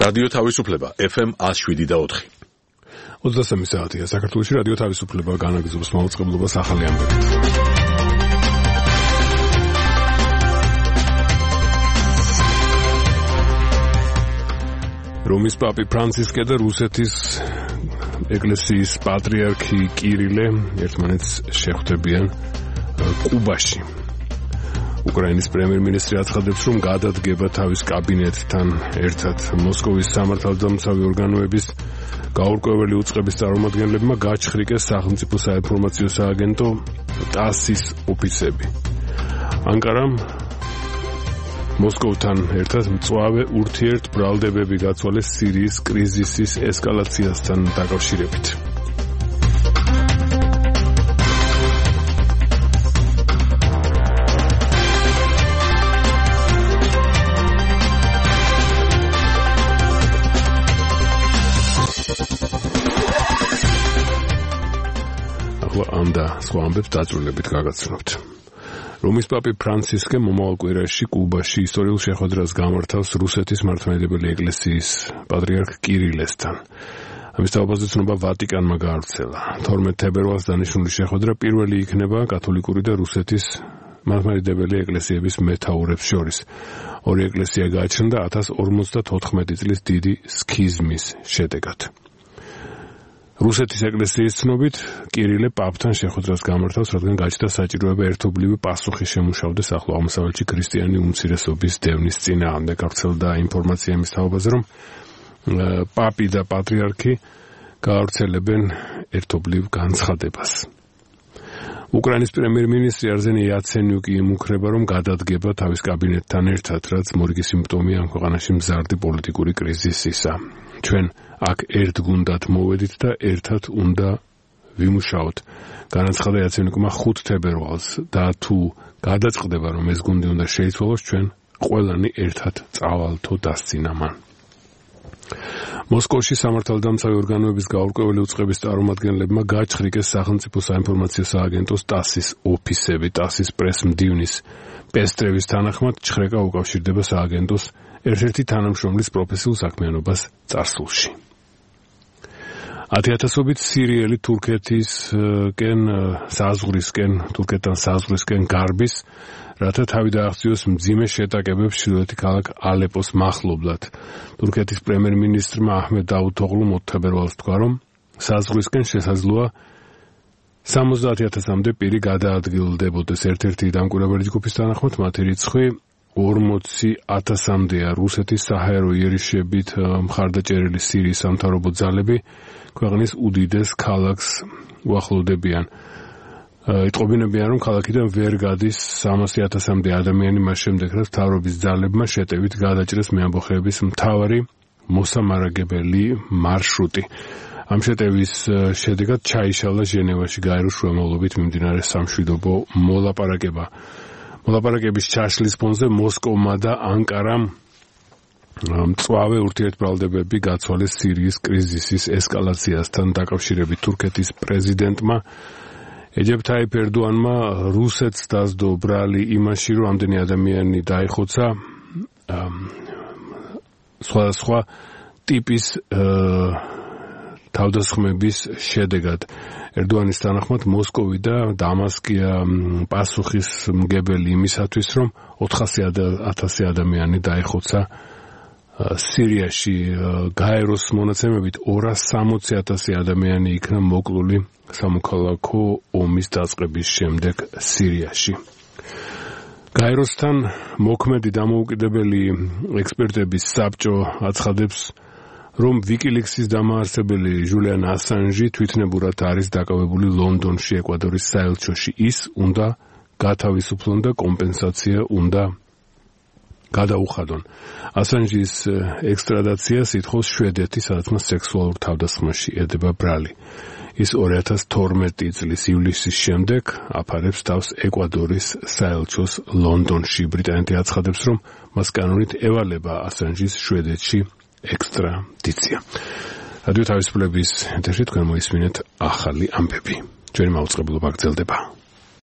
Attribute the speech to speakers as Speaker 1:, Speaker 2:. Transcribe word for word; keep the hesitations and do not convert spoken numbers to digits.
Speaker 1: რადიო თავისუფლება ეფ ემ one oh seven point four.
Speaker 2: ოცდასამი საათია საქართველოში რადიო თავისუფლება განაგრძობს მაუწყებლობას ახალი ამბებით. რომის პაპი ფრანცისკე და რუსეთის ეკლესიის პატრიარქი კირილე ერთმანეთს შეხვდებიან კუბაში. უკრაინის პრემიერ-მინისტრი აცხადებს, რომ გადადგება თავის კაბინეტთან ერთად მოსკოვის სამართალდამცავი ორგანოების გაურკვეველი უწყების წარმომადგენლებმა გაჩხრიკეს სახელმწიფო საინფორმაციო სააგენტო ტასის ოფისები. ანკარამ მოსკოვთან ერთად მწვავე ურთიერთბრალდებები გაცვალეს სირიის კრიზისის ესკალაციასთან დაკავშირებით. ამ და სხვა ამბებს დაძრულებით გაგაცნობთ. რომის პაპი ფრანცისკე მომავალ კვირაში კუბაში ისტორიულ შეხვედრას გამართავს რუსეთის მართლმადიდებელი ეკლესიის პატრიარქ კირილესთან. ამის თაობაზე ცნობა ვატიკანმა გაავრცელა. თორმეტ თებერვალს დანიშნული შეხვედრა პირველი იქნება კათოლიკური და რუსეთის მართლმადიდებელი ეკლესიების მეთაურებს შორის. ორი ეკლესია გააჩნდა one thousand forty-four წლის დიდი სქიზმის შედეგად. რუსეთის ეკლესიის ცნობით კირილე პაპთან შეხვედრას გამართავს, რადგან გაჩნდა საჭიროება ერთობლივი პასუხი შემუშავდეს ახლო აღმოსავლეთში ქრისტიანი უმცირესობის დევნის წინააღმდეგ. გავრცელდა ინფორმაცია იმის თაობაზე, რომ პაპი და პატრიარქი გაავრცელებენ ერთობლივ განცხადებას. უკრაინის პრემიერ-მინისტრი არზენი იაცენიუკი იმუქრება, რომ გადადგება თავის კაბინეტთან ერთად, რაც მორიგი სიმპტომია ამ ქვეყანაში მზარდი პოლიტიკური კრიზისისა. ჩვენ აქ ერთგუნდად მოვედით და ერთად უნდა ვიმუშაოთ. განაცხადა იაცენიუკმა ხუთ თებერვალს და თუ გადაწყდება, რომ ეს გუნდი უნდა შეიცვალოს, ჩვენ ყველანი ერთად წავალთო დასცინა მან. მოსკოვში სამართალდამცავი ორგანოების გაურკვეველი უწყების წარმომადგენლებმა გაჩხრიკეს სახელმწიფო საინფორმაციო სააგენტოს ტასის ოფისები. ტასის პრეს-მდივნის პესტრევის თანახმად ჩხრეკა უკავშირდება სააგენტოს ერთ-ერთი თანამშრომლის პროფესიულ საქმიანობას წარსულში. ათიათასობით სირიელი თურქეთისკენ საზღვრისკენ, თურქეთთან საზღვრისკენ გარბის, რათა თავი დააღწიოს მძიმე შეტაკებებს ჩრდილოეთი ქალაქ ალეპოს მახლობლად. თურქეთის პრემიერ-მინისტრმა აჰმედ დავუთოღლუმ ოთხ თებერვალს თქვა, რომ საზღვრისკენ შესაძლოა სამოცდაათი ათასამდე პირი გადაადგილდებოდეს. ერთ-ერთი დამკვირვებელი ჯგუფის თანახმად მათი რიცხვი ორმოცი ათასამდეა. რუსეთის საჰაერო იერიშებით მხარდაჭერილი სირიის სამთავრობო ძალები ქვეყნის უდიდეს ქალაქს უახლოვდებიან. იტყობინებიან, რომ ქალაქიდან ვერ გადის სამასი ათასამდე ადამიანი მას შემდეგ, რაც მთავრობის ძალებმა შეტევით გადაჭრეს მეამბოხეების მთავარი მოსამარაგებელი მარშრუტი. ამ შეტევის შედეგად ჩაიშალა ჟენევაში გაეროს შუამავლობით მიმდინარე სამშვიდობო მოლაპარაკება. მოლაპარაკების ჩაშლის ფონზე მოსკოვმა და ანკარამ მწვავე ურთიერთბრალდებები გაცვალეს სირიის კრიზისის ესკალაციასთან დაკავშირებით. თურქეთის პრეზიდენტმა ეჯებ თაიფ ერდოანმა რუსეთს დასდო ბრალი იმაში, რომ ამდენი ადამიანი დაიხოცა სხვადასხვა ტიპის თავდასხმების შედეგად. ერდოანის თანახმად მოსკოვი და დამასკია პასუხისმგებელი იმისათვის, რომ ოთხასი ათასი ადამიანი დაიხოცა სირიაში. გაეროს მონაცემებით ორას სამოცი ათასი ადამიანი იქნა მოკლული სამოქალაქო ომის დაწყების შემდეგ სირიაში. გაეროსთან მოქმედი დამოუკიდებელი ექსპერტების საბჭო აცხადებს, რომ ვიკილიქსის დამაარსებელი ჟულიან ასანჟი თვითნებურად არის დაკავებული ლონდონში, ეკვადორის საელჩოში. ის უნდა გათავისუფლონ და კომპენსაცია უნდა გადაუხადონ. ასანჟის ექსტრადაციას ითხოვს შვედეთი, სადაც მას სექსუალურ თავდასხმაში ედება ბრალი. ის ორი ათას თორმეტი წლის ივლისის შემდეგ აფარებს თავს ეკვადორის საელჩოს ლონდონში. ბრიტანეთი აცხადებს, რომ მას კანონით ევალება ასანჟის შვედეთში ექსტრადიცია. რადიო თავისუფლების ეთერში თქვენ მოისმინეთ ახალი ამბები. ჩვენი მაუწყებლობა გრძელდება.